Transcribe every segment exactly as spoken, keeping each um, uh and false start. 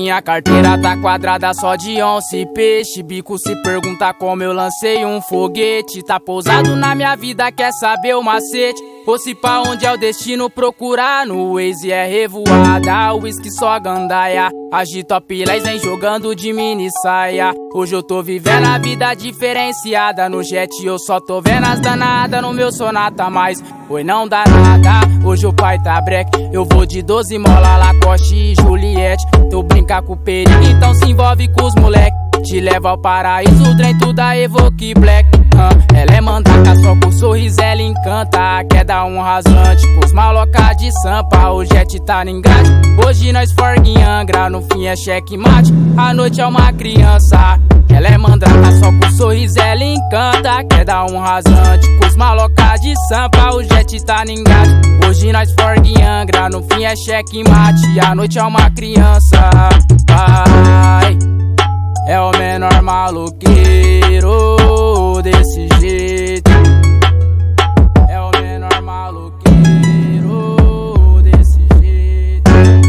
Minha carteira tá quadrada só de once peixe. Bico se pergunta como eu lancei um foguete. Tá pousado na minha vida, quer saber o macete? Ou se pra onde é o destino procurar no Waze é revoada, whisky só gandaia. Agito a pilés, vem jogando de mini saia. Hoje eu tô vivendo a vida diferenciada. No jet eu só tô vendo as danadas. No meu sonata mais, oi não dá nada. Hoje o pai tá breque, eu vou de doze mola, Lacoste e Juliette. Tu brinca com o perigo, então se envolve com os moleque. Te leva ao paraíso, o trem tudo da Evoque Black. uh, Ela é mandaca, só com o sorriso ela encanta. Quer dar um rasante com os maloca de sampa. O jet tá em grade, hoje nós forga em Angra. No fim é checkmate, a noite é uma criança. Ela é mandraca, só com o sorriso ela encanta. Quer dar um rasante com os maloca de sampa. O jet tá em grade, hoje nós forga em Angra. No fim é checkmate, a noite é uma criança. Vai, é o menor maloqueiro desse jeito. É o menor maloqueiro desse jeito.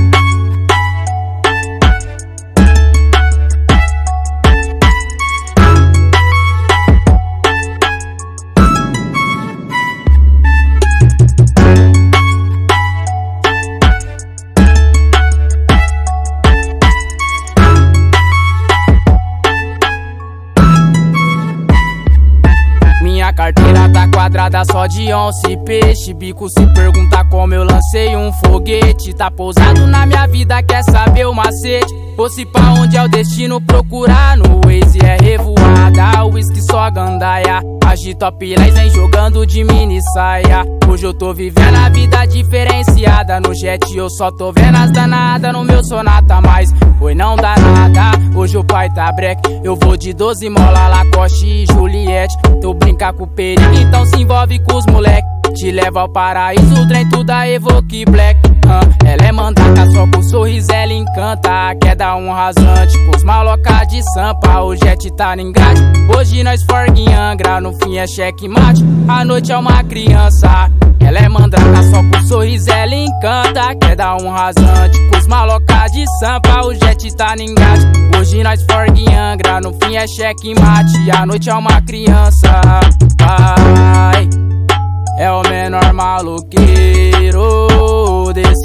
Minha carteira tá quadrada só de once peixe. Bico se pergunta como eu lancei um foguete. Tá pousado na minha vida, quer saber o macete? Ou se pra onde é o destino procurar no Waze é revoada, whisky só gandaia. Agito a pilés, vem jogando de mini saia. Hoje eu tô vivendo a vida diferenciada. No jet eu só tô vendo as danadas. No meu sonata mais, oi não dá nada. Hoje o pai tá breque, eu vou de doze mola, Lacoste e Juliette. Tu brinca com o perigo, então se envolve com os moleque. Te leva ao paraíso, o trem tudo da Evoque Black. uh, Ela é mandaca, só com o sorriso ela encanta. Quer dar um rasante com os maloca de sampa. O jet tá em grade, hoje nós forga em Angra. No fim é checkmate, a noite é uma criança. Ela é mandraca, só com o sorriso ela encanta. Quer dar um rasante com os maloca de sampa. O jet tá em grade, hoje nós forga em Angra. No fim é checkmate, a noite é uma criança. Vai, é o menor maloqueiro desse